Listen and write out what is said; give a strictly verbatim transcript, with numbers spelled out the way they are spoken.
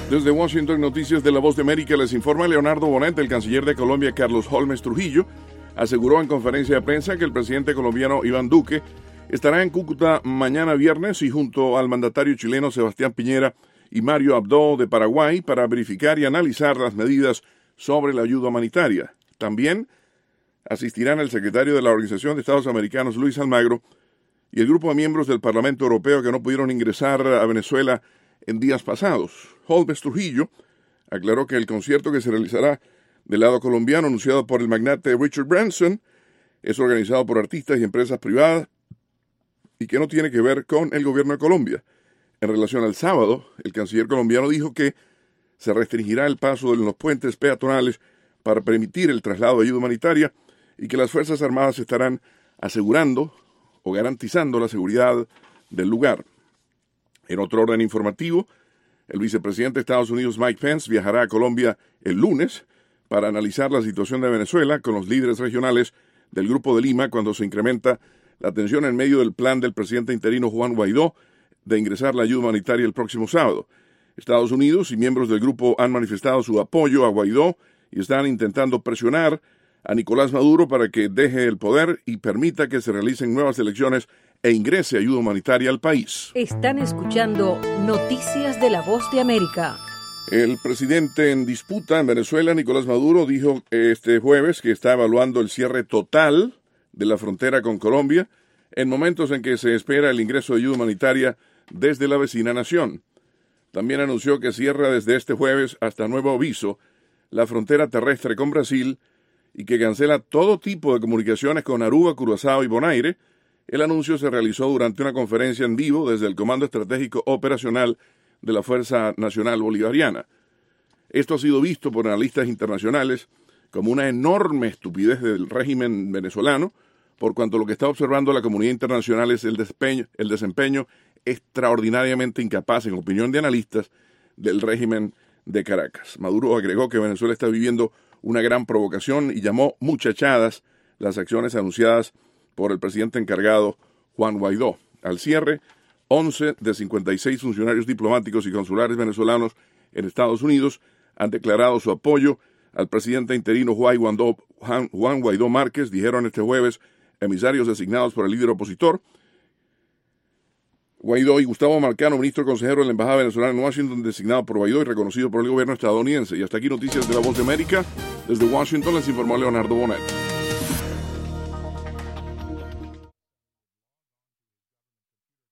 Desde Washington, Noticias de la Voz de América, les informa Leonardo Bonet. El canciller de Colombia, Carlos Holmes Trujillo, aseguró en conferencia de prensa que el presidente colombiano Iván Duque estará en Cúcuta mañana viernes y junto al mandatario chileno Sebastián Piñera y Mario Abdo de Paraguay para verificar y analizar las medidas sobre la ayuda humanitaria. También asistirán el secretario de la Organización de Estados Americanos, Luis Almagro, y el grupo de miembros del Parlamento Europeo que no pudieron ingresar a Venezuela en días pasados. Holmes Trujillo aclaró que el concierto que se realizará del lado colombiano, anunciado por el magnate Richard Branson, es organizado por artistas y empresas privadas y que no tiene que ver con el gobierno de Colombia. En relación al sábado, el canciller colombiano dijo que se restringirá el paso de los puentes peatonales para permitir el traslado de ayuda humanitaria y que las Fuerzas Armadas estarán asegurando o garantizando la seguridad del lugar. En otro orden informativo, el vicepresidente de Estados Unidos, Mike Pence, viajará a Colombia el lunes para analizar la situación de Venezuela con los líderes regionales del Grupo de Lima cuando se incrementa la tensión en medio del plan del presidente interino Juan Guaidó de ingresar la ayuda humanitaria el próximo sábado. Estados Unidos y miembros del grupo han manifestado su apoyo a Guaidó y están intentando presionar a Nicolás Maduro para que deje el poder y permita que se realicen nuevas elecciones e ingrese ayuda humanitaria al país. Están escuchando Noticias de la Voz de América. El presidente en disputa en Venezuela, Nicolás Maduro, dijo este jueves que está evaluando el cierre total de la frontera con Colombia en momentos en que se espera el ingreso de ayuda humanitaria desde la vecina nación. También anunció que cierra desde este jueves hasta nuevo aviso la frontera terrestre con Brasil y que cancela todo tipo de comunicaciones con Aruba, Curazao y Bonaire. El anuncio se realizó durante una conferencia en vivo desde el Comando Estratégico Operacional de la Fuerza Nacional Bolivariana. Esto ha sido visto por analistas internacionales como una enorme estupidez del régimen venezolano, por cuanto lo que está observando la comunidad internacional es el desempeño, el desempeño extraordinariamente incapaz, en opinión de analistas, del régimen de Caracas. Maduro agregó que Venezuela está viviendo una gran provocación y llamó muchachadas las acciones anunciadas por el presidente encargado Juan Guaidó. Al cierre, once de cincuenta y seis funcionarios diplomáticos y consulares venezolanos en Estados Unidos han declarado su apoyo al presidente interino Juan Guaidó, Juan Guaidó Márquez, dijeron este jueves emisarios designados por el líder opositor. Guaidó y Gustavo Marcano, ministro consejero de la Embajada Venezolana en Washington, designado por Guaidó y reconocido por el gobierno estadounidense. Y hasta aquí Noticias de la Voz de América. Desde Washington les informó Leonardo Bonet.